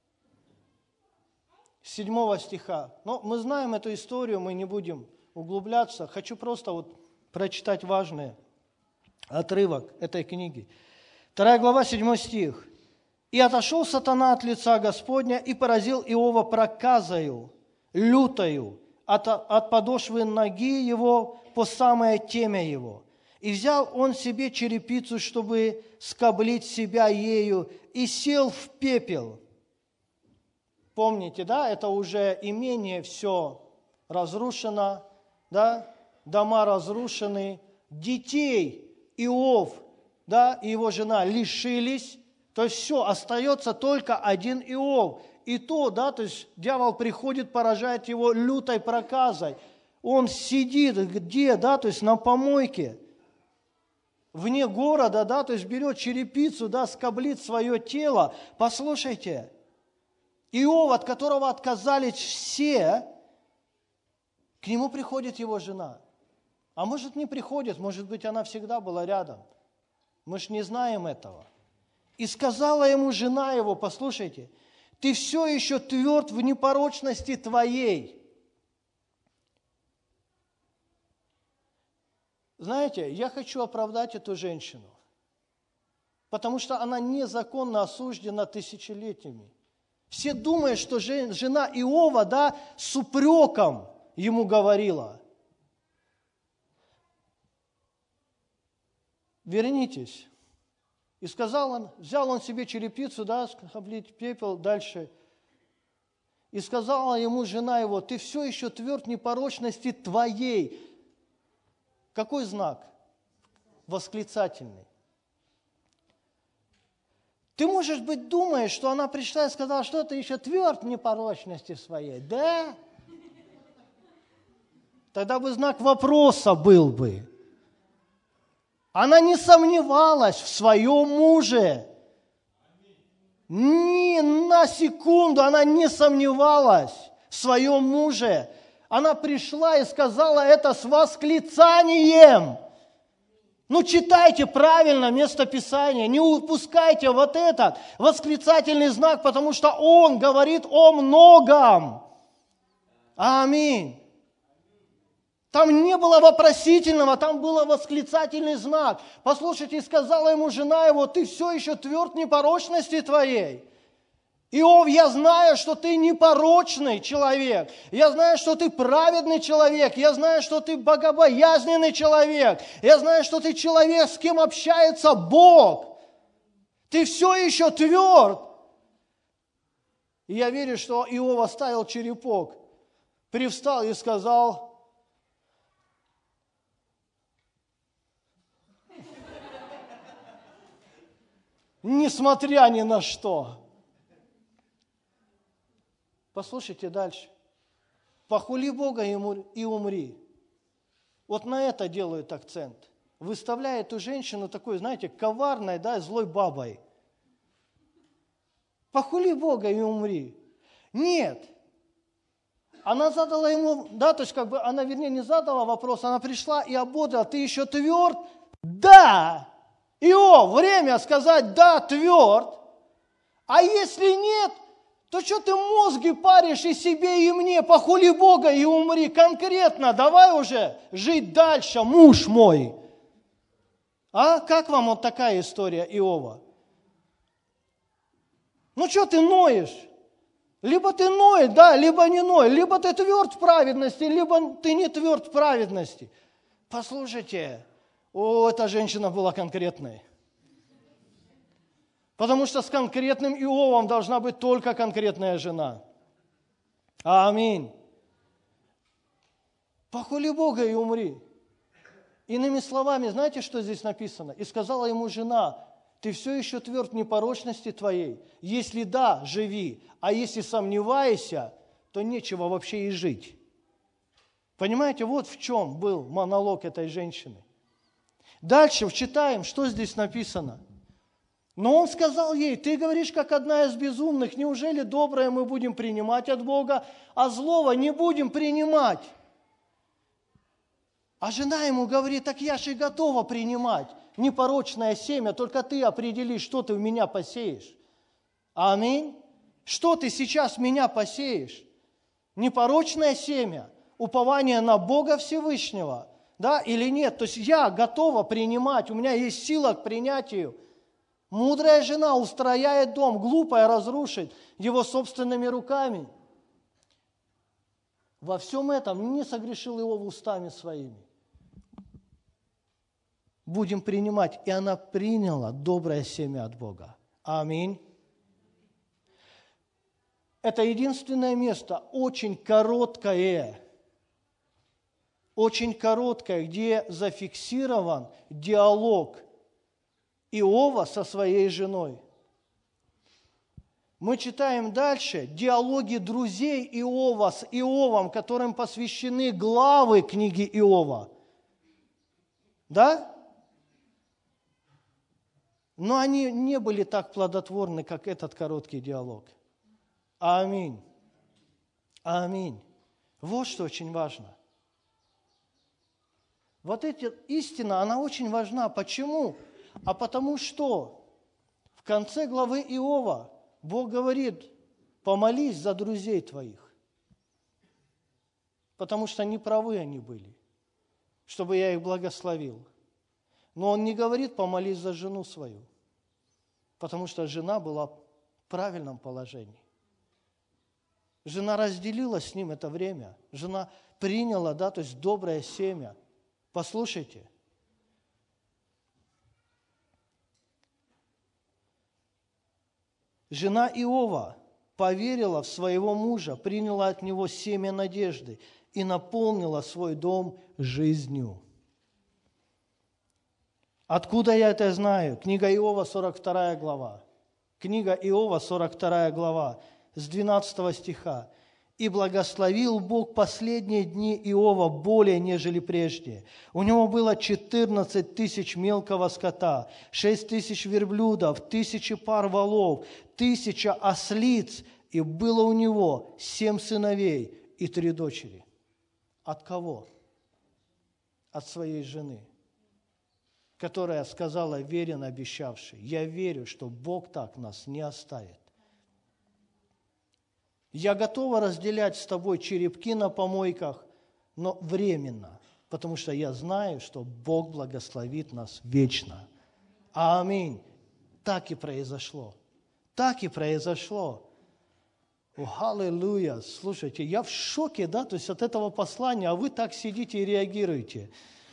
7 стиха. Но мы знаем эту историю, мы не будем углубляться. Хочу просто прочитать важный отрывок этой книги. 2 глава, 7 стих. «И отошел сатана от лица Господня и поразил Иова проказою, лютою, от подошвы ноги его по самое темя его. И взял он себе черепицу, чтобы скоблить себя ею, и сел в пепел». Помните, да, это уже имение все разрушено, да, дома разрушены, детей Иов, да, и его жена лишились, то есть все, остается только один Иов. И то, да, то есть дьявол приходит, поражает его лютой проказой. Он сидит где, да, то есть на помойке, вне города, да, то есть берет черепицу, да, скоблит свое тело. Послушайте, Иов, от которого отказались все, к нему приходит его жена. А может, не приходит, может быть, она всегда была рядом. Мы ж не знаем этого. И сказала ему жена его, послушайте, ты все еще тверд в непорочности твоей. Знаете, я хочу оправдать эту женщину, потому что она незаконно осуждена тысячелетиями. Все думают, что жена Иова, да, с упреком ему говорила. Вернитесь. И сказал он, взял он себе черепицу, да, скоблить пепел, дальше. И сказала ему жена его, ты все еще тверд в непорочности твоей. Какой знак? Восклицательный. Ты, может быть, думаешь, что она пришла и сказала, что ты еще тверд в непорочности своей. Да? Тогда бы знак вопроса был бы. Она не сомневалась в своем муже. Ни на секунду она не сомневалась в своем муже. Она пришла и сказала это с восклицанием. Читайте правильно местописание, не упускайте вот этот восклицательный знак, потому что он говорит о многом. Аминь. Там не было вопросительного, там был восклицательный знак. Послушайте, сказала ему жена его, ты все еще тверд в непорочности твоей. Иов, я знаю, что ты непорочный человек. Я знаю, что ты праведный человек. Я знаю, что ты богобоязненный человек. Я знаю, что ты человек, с кем общается Бог. Ты все еще тверд. И я верю, что Иов оставил черепок, привстал и сказал, несмотря ни на что. Послушайте дальше. Похули Бога и умри. Вот на это делают акцент. Выставляя эту женщину такой, знаете, коварной, да, злой бабой. Похули Бога и умри. Нет. Она задала ему, да, то есть как бы она, вернее, не задала вопрос, она пришла и ободрила, ты еще тверд? Да. Иов, время сказать да, тверд. А если нет, то что ты мозги паришь и себе, и мне? Похули Бога и умри. Конкретно, давай уже жить дальше, муж мой. А как вам вот такая история Иова? Ну что ты ноешь? Либо ты ной, да, либо не ной. Либо ты тверд в праведности, либо ты не тверд в праведности. Послушайте, эта женщина была конкретной. Потому что с конкретным Иовом должна быть только конкретная жена. Аминь. Похули Бога и умри. Иными словами, знаете, что здесь написано? И сказала ему жена, ты все еще тверд в непорочности твоей. Если да, живи, а если сомневаешься, то нечего вообще и жить. Понимаете, вот в чем был монолог этой женщины. Дальше читаем, что здесь написано. Но он сказал ей, ты говоришь, как одна из безумных, неужели доброе мы будем принимать от Бога, а злого не будем принимать? А жена ему говорит, так я же и готова принимать непорочное семя, только ты определи, что ты в меня посеешь. Аминь. Что ты сейчас в меня посеешь? Непорочное семя, упование на Бога Всевышнего, да, или нет? То есть я готова принимать, у меня есть сила к принятию. Мудрая жена устрояет дом, глупая разрушит его собственными руками. Во всем этом не согрешил Иов устами своими. Будем принимать. И она приняла доброе семя от Бога. Аминь. Это единственное место, очень короткое, где зафиксирован диалог Иова со своей женой. Мы читаем дальше диалоги друзей Иова с Иовом, которым посвящены главы книги Иова. Да? Но они не были так плодотворны, как этот короткий диалог. Аминь. Аминь. Вот что очень важно. Вот эта истина, она очень важна. Почему? А потому что в конце главы Иова Бог говорит, помолись за друзей твоих, потому что неправы они были, чтобы я их благословил. Но Он не говорит, помолись за жену свою, потому что жена была в правильном положении. Жена разделила с ним это время, жена приняла, да, то есть доброе семя. Послушайте, жена Иова поверила в своего мужа, приняла от него семя надежды и наполнила свой дом жизнью. Откуда я это знаю? Книга Иова, 42 глава. Книга Иова, 42 глава, с 12 стиха. «И благословил Бог последние дни Иова более, нежели прежде. У него было 14 тысяч мелкого скота, 6 тысяч верблюдов, 1000 пар волов, 1000 ослиц, и было у него 7 сыновей и 3 дочери». От кого? От своей жены, которая сказала, верен обещавший, я верю, что Бог так нас не оставит. Я готова разделять с тобой черепки на помойках, но временно, потому что я знаю, что Бог благословит нас вечно. Аминь. Так и произошло. Так и произошло. Аллилуйя. Слушайте, я в шоке, да, то есть от этого послания, а вы так сидите и реагируете.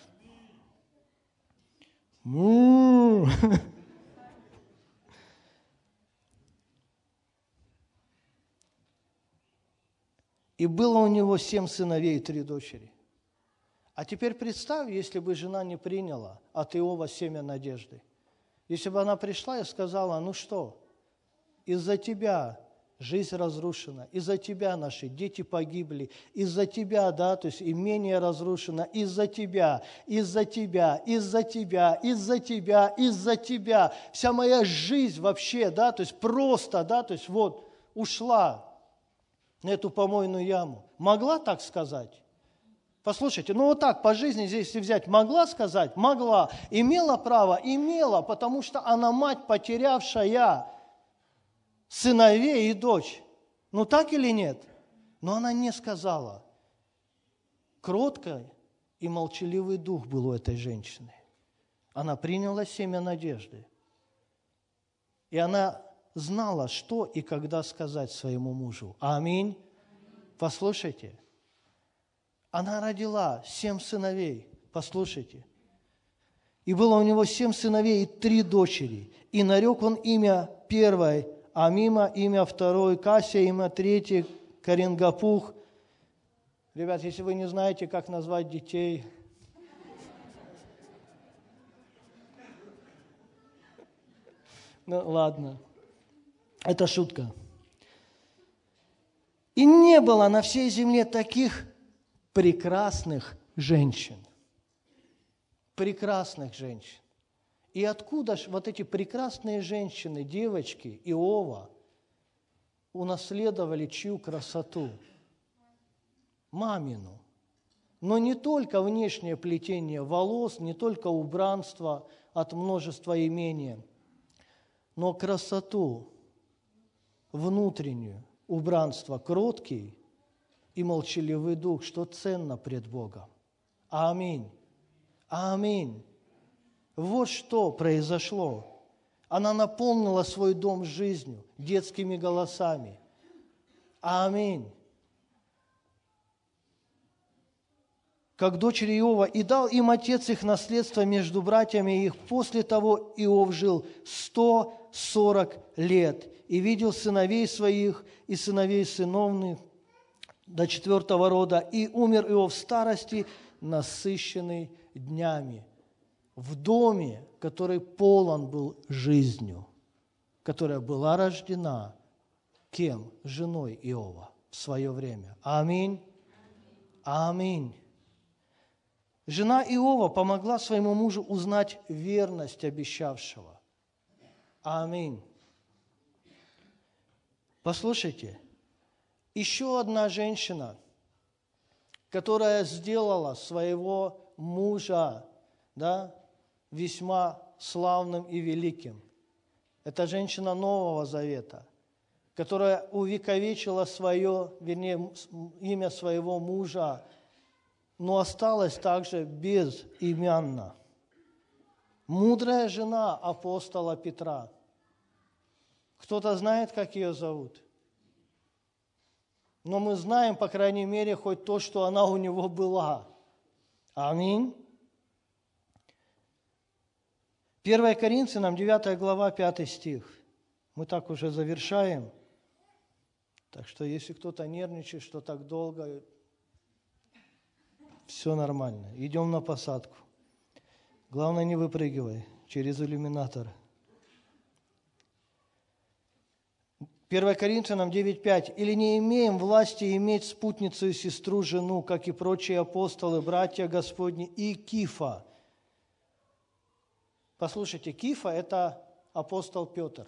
И было у него 7 сыновей и 3 дочери. А теперь представь, если бы жена не приняла от Иова семя надежды. Если бы она пришла и сказала, ну что, из-за тебя жизнь разрушена. Из-за тебя наши дети погибли. Из-за тебя, да, то есть имение разрушено. Из-за тебя, из-за тебя, из-за тебя, из-за тебя, из-за тебя. Вся моя жизнь вообще, да, то есть просто, да, то есть вот ушла на эту помойную яму. Могла так сказать? Послушайте, ну вот так по жизни здесь если взять, могла сказать? Могла. Имела право? Имела, потому что она мать, потерявшая сыновей и дочь. Ну так или нет? Но она не сказала. Кроткий и молчаливый дух был у этой женщины. Она приняла семя надежды. И она знала, что и когда сказать своему мужу. Аминь. Послушайте. Она родила 7 сыновей. Послушайте. И было у него 7 сыновей и 3 дочери. И нарек он имя первой Амима, имя второй Кася, имя третьей Карингапух. Ребят, если вы не знаете, как назвать детей, ну ладно, это шутка. И не было на всей земле таких прекрасных женщин. Прекрасных женщин. И откуда ж вот эти прекрасные женщины, девочки Иова, унаследовали чью красоту? Мамину. Но не только внешнее плетение волос, не только убранство от множества имения, но красоту внутреннюю, убранство кроткий и молчаливый дух, что ценно пред Богом. Аминь. Аминь. Вот что произошло. Она наполнила свой дом жизнью, детскими голосами. Аминь. Как дочери Иова, и дал им отец их наследство между братьями их. После того Иов жил 140 лет и видел сыновей своих и сыновей сыновных до 4-го рода, и умер Иов в старости, насыщенный днями, в доме, который полон был жизнью, которая была рождена кем? Женой Иова в свое время. Аминь. Аминь. Жена Иова помогла своему мужу узнать верность обещавшего. Аминь. Послушайте, еще одна женщина, которая сделала своего мужа, да, весьма славным и великим. Это женщина Нового Завета, которая увековечила имя своего мужа, но осталась также безымянна. Мудрая жена апостола Петра. Кто-то знает, как ее зовут? Но мы знаем, по крайней мере, хоть то, что она у него была. Аминь. 1 Коринфянам, 9 глава, 5 стих. Мы так уже завершаем. Так что, если кто-то нервничает, что так долго, все нормально. Идем на посадку. Главное, не выпрыгивай через иллюминатор. 1 Коринфянам 9:5. «Или не имеем власти иметь спутницу и сестру, жену, как и прочие апостолы, братья Господни и Кифа». Послушайте, Кифа – это апостол Петр.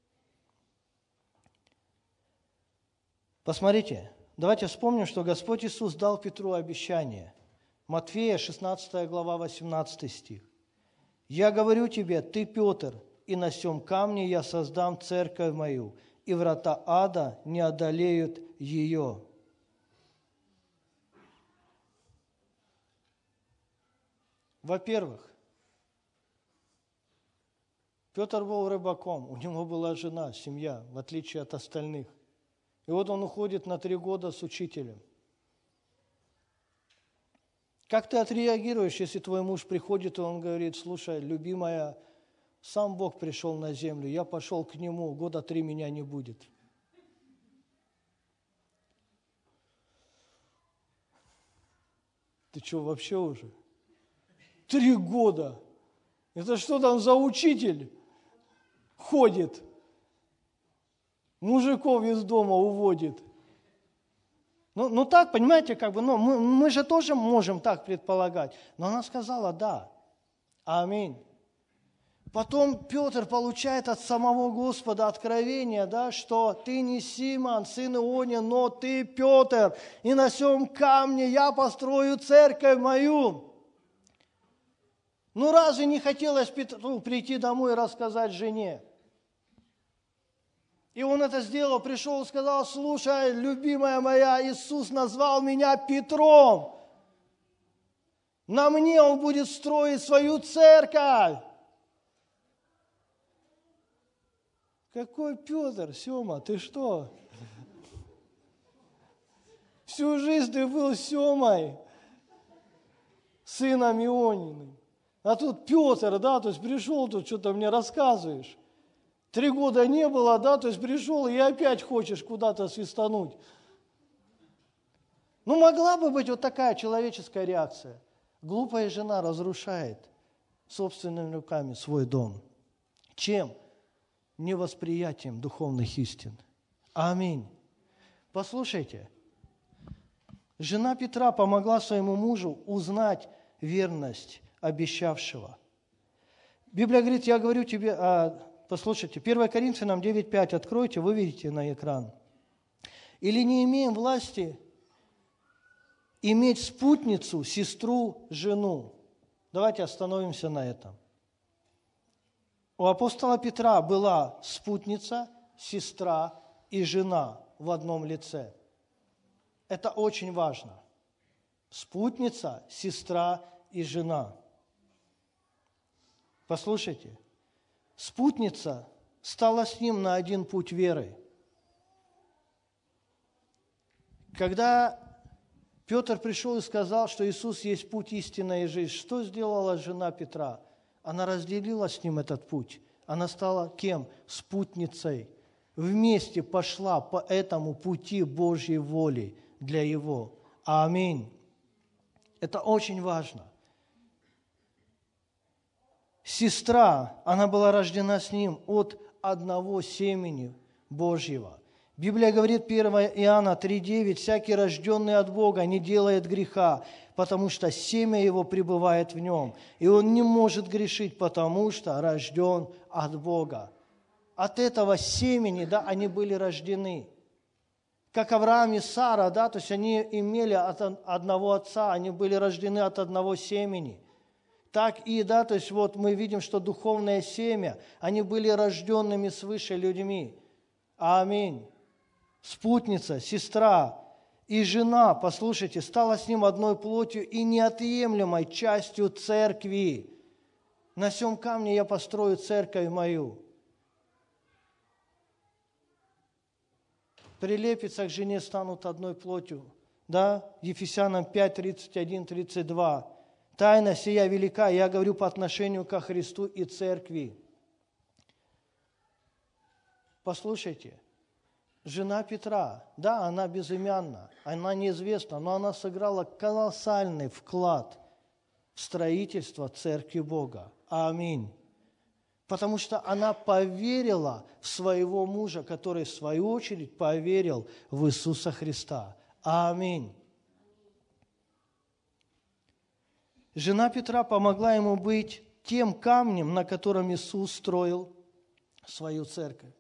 Посмотрите, давайте вспомним, что Господь Иисус дал Петру обещание. Матфея, 16 глава, 18 стих. «Я говорю тебе, ты, Петр, и на сем камне я создам церковь мою, и врата ада не одолеют ее». Во-первых, Петр был рыбаком, у него была жена, семья, в отличие от остальных. И вот он уходит на 3 года с учителем. Как ты отреагируешь, если твой муж приходит, и он говорит: слушай, любимая, сам Бог пришел на землю, я пошел к Нему, 3 года меня не будет. Ты что, вообще уже? 3 года! Это что там за учитель ходит? мужиков из дома уводит. Ну так, понимаете, мы же тоже можем так предполагать. Но она сказала да. Аминь. Потом Петр получает от самого Господа откровение, да, что ты не Симон, сын Ионин, но ты Петр, и на сем камне я построю церковь мою. Ну разве не хотелось Петру прийти домой и рассказать жене? И он это сделал, пришел и сказал: слушай, любимая моя, Иисус назвал меня Петром. На мне Он будет строить свою церковь. Какой Петр, Сема, ты что? Всю жизнь ты был Семой, сыном Иониным. А тут Петр, да, то есть пришел, тут что-то мне рассказываешь. 3 года не было, да, то есть пришел и опять хочешь куда-то свистануть. Ну, могла бы быть вот такая человеческая реакция. Глупая жена разрушает собственными руками свой дом. Чем? Невосприятием духовных истин. Аминь. Послушайте, жена Петра помогла своему мужу узнать верность обещавшего. Библия говорит, я говорю тебе, послушайте, 1 Коринфянам 9:5 откройте, вы видите на экран. Или не имеем власти иметь спутницу, сестру, жену? Давайте остановимся на этом. У апостола Петра была спутница, сестра и жена в одном лице. Это очень важно. Спутница, сестра и жена. Послушайте, спутница стала с ним на один путь веры. Когда Петр пришел и сказал, что Иисус есть путь, истина и жизнь, что сделала жена Петра? Она разделила с ним этот путь. Она стала кем? Спутницей. Вместе пошла по этому пути Божьей воли для его. Аминь. Это очень важно. Сестра, она была рождена с ним от одного семени Божьего. Библия говорит, 1 Иоанна 3:9, «Всякий, рожденный от Бога, не делает греха, потому что семя его пребывает в нем, и он не может грешить, потому что рожден от Бога». От этого семени, да, они были рождены. Как Авраам и Сара, да, то есть они имели от одного отца, они были рождены от одного семени. Так и, да, то есть вот мы видим, что духовное семя, они были рожденными свыше людьми. Аминь. Спутница, сестра и жена, послушайте, стала с ним одной плотью и неотъемлемой частью церкви. На сем камне я построю церковь мою. Прилепятся к жене, станут одной плотью. Да? Ефесянам 5, 31, 32. Тайна сия велика, я говорю по отношению ко Христу и церкви. Послушайте, жена Петра, да, она безымянна, она неизвестна, но она сыграла колоссальный вклад в строительство церкви Бога. Аминь. Потому что она поверила в своего мужа, который, в свою очередь, поверил в Иисуса Христа. Аминь. Жена Петра помогла ему быть тем камнем, на котором Иисус строил свою церковь.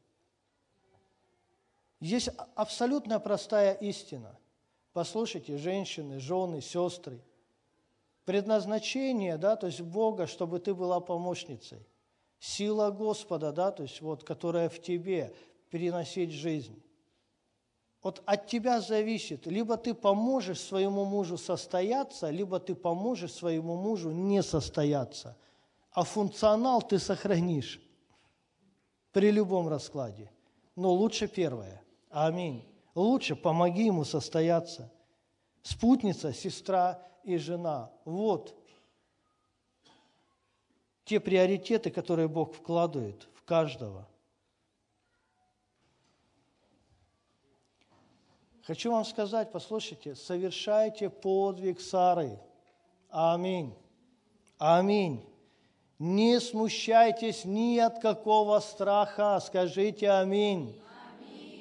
Есть абсолютно простая истина. Послушайте, женщины, жены, сестры. Предназначение, да, то есть Бога, чтобы ты была помощницей. Сила Господа, да, то есть вот, которая в тебе, переносить жизнь. Вот от тебя зависит, либо ты поможешь своему мужу состояться, либо ты поможешь своему мужу не состояться. А функционал ты сохранишь при любом раскладе. Но лучше первое. Аминь. Лучше помоги ему состояться. Спутница, сестра и жена. Вот те приоритеты, которые Бог вкладывает в каждого. Хочу вам сказать, послушайте, совершайте подвиг Сары. Аминь. Аминь. Не смущайтесь ни от какого страха. Скажите аминь. Аминь.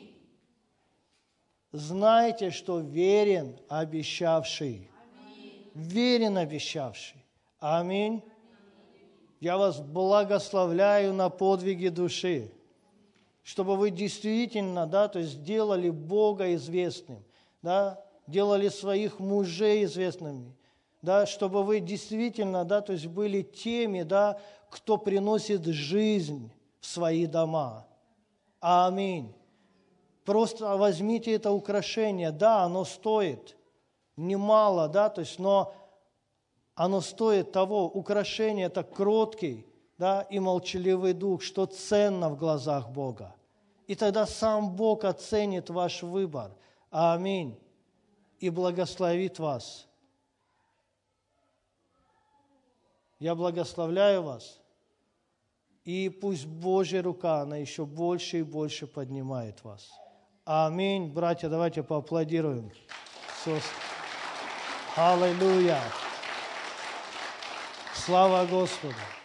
знайте, что верен обещавший. Верен обещавший. Аминь. Я вас благословляю на подвиги души, чтобы вы действительно, то есть делали Бога известным, делали своих мужей известными, чтобы вы действительно, то есть были теми, кто приносит жизнь в свои дома. Аминь. Просто возьмите это украшение, оно стоит немало, то есть, но оно стоит того. Украшение – это кроткий, и молчаливый дух, что ценно в глазах Бога. И тогда сам Бог оценит ваш выбор. Аминь. И благословит вас. Я благословляю вас. И пусть Божья рука, она еще больше и больше поднимает вас. Аминь. Братья, давайте поаплодируем. Аллилуйя. Слава Господу.